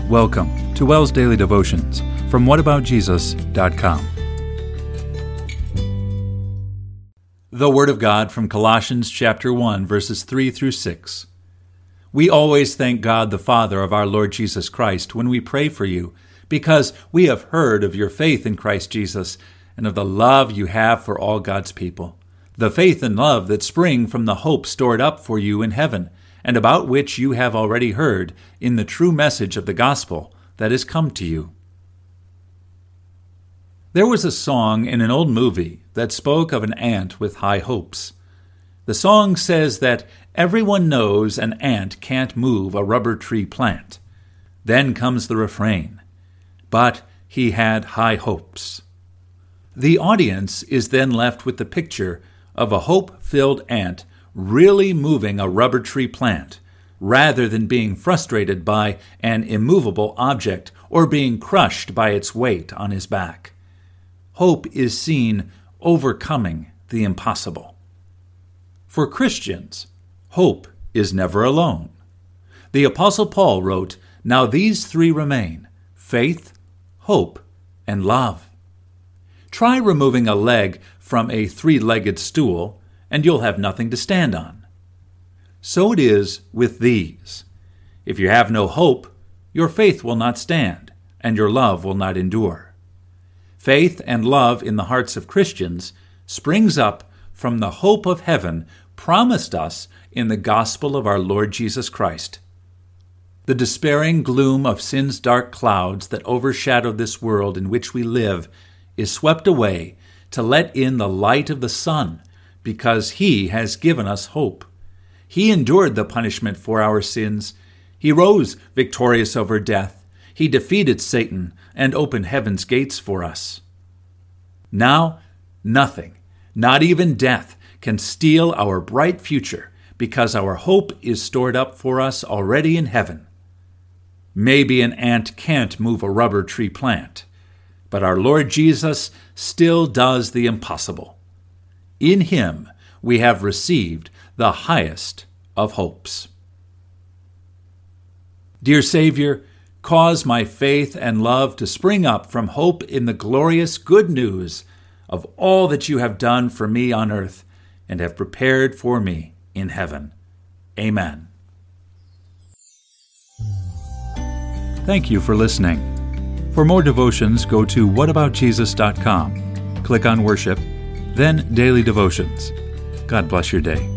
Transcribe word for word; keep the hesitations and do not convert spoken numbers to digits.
Welcome to WELS Daily Devotions from what about jesus dot com. The Word of God from Colossians chapter one, verses three through six. We always thank God the Father of our Lord Jesus Christ when we pray for you, because we have heard of your faith in Christ Jesus and of the love you have for all God's people, the faith and love that spring from the hope stored up for you in heaven, and about which you have already heard in the true message of the gospel that has come to you. There was a song in an old movie that spoke of an ant with high hopes. The song says that everyone knows an ant can't move a rubber tree plant. Then comes the refrain, but he had high hopes. The audience is then left with the picture of a hope-filled ant really moving a rubber tree plant, rather than being frustrated by an immovable object or being crushed by its weight on his back. Hope is seen overcoming the impossible. For Christians, hope is never alone. The Apostle Paul wrote, "Now these three remain, faith, hope, and love." Try removing a leg from a three-legged stool, and you'll have nothing to stand on. So it is with these. If you have no hope, your faith will not stand, and your love will not endure. Faith and love in the hearts of Christians springs up from the hope of heaven promised us in the gospel of our Lord Jesus Christ. The despairing gloom of sin's dark clouds that overshadow this world in which we live is swept away to let in the light of the sun, because He has given us hope. He endured the punishment for our sins. He rose victorious over death. He defeated Satan and opened heaven's gates for us. Now, nothing, not even death, can steal our bright future, because our hope is stored up for us already in heaven. Maybe an ant can't move a rubber tree plant, but our Lord Jesus still does the impossible. In Him we have received the highest of hopes. Dear Savior, cause my faith and love to spring up from hope in the glorious good news of all that you have done for me on earth and have prepared for me in heaven. Amen. Thank you for listening. For more devotions, go to what about jesus dot com. Click on Worship, then Daily Devotions. God bless your day.